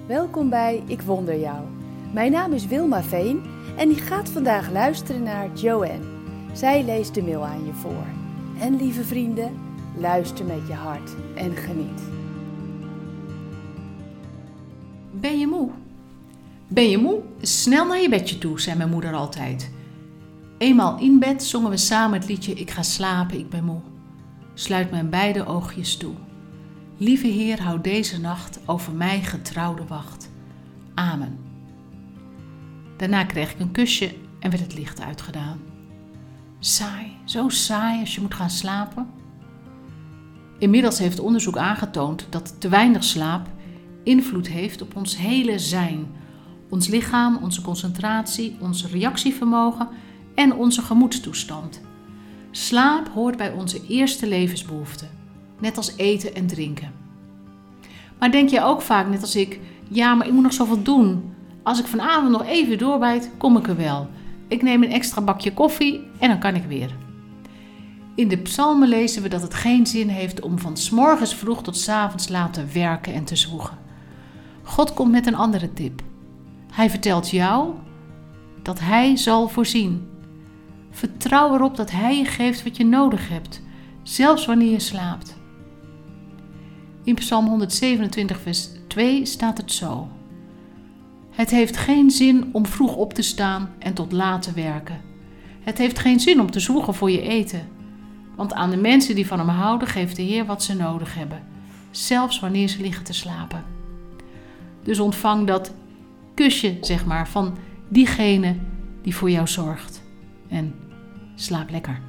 welkom bij Ik Wonder Jou. Mijn naam is Wilma Veen en ik ga vandaag luisteren naar Joanne. Zij leest de mail aan je voor. En lieve vrienden, luister met je hart en geniet. Ben je moe? Ben je moe? Snel naar je bedje toe, zei mijn moeder altijd. Eenmaal in bed zongen we samen het liedje Ik ga slapen, ik ben moe. Sluit mijn beide oogjes toe. Lieve Heer, hou deze nacht over mij getrouwde wacht. Amen. Daarna kreeg ik een kusje en werd het licht uitgedaan. Saai, zo saai als je moet gaan slapen. Inmiddels heeft onderzoek aangetoond dat te weinig slaap invloed heeft op ons hele zijn. Ons lichaam, onze concentratie, ons reactievermogen en onze gemoedstoestand. Slaap hoort bij onze eerste levensbehoeften, net als eten en drinken. Maar denk jij ook vaak, net als ik, ja, maar ik moet nog zoveel doen. Als ik vanavond nog even doorbijt, kom ik er wel. Ik neem een extra bakje koffie en dan kan ik weer. In de psalmen lezen we dat het geen zin heeft om van 's morgens vroeg tot 's avonds laat te werken en te zwoegen. God komt met een andere tip. Hij vertelt jou dat Hij zal voorzien. Vertrouw erop dat Hij je geeft wat je nodig hebt, zelfs wanneer je slaapt. In Psalm 127 vers 2 staat het zo. Het heeft geen zin om vroeg op te staan en tot laat te werken. Het heeft geen zin om te zwoegen voor je eten. Want aan de mensen die van hem houden geeft de Heer wat ze nodig hebben, zelfs wanneer ze liggen te slapen. Dus ontvang dat kusje, zeg maar, van diegene die voor jou zorgt. En slaap lekker.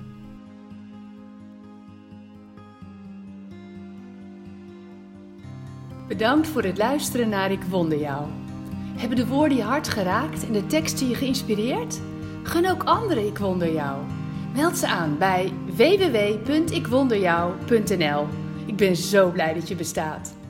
Bedankt voor het luisteren naar Ik Wonder Jou. Hebben de woorden je hart geraakt en de teksten je geïnspireerd? Gun ook anderen Ik Wonder Jou. Meld ze aan bij www.ikwonderjou.nl. Ik ben zo blij dat je bestaat.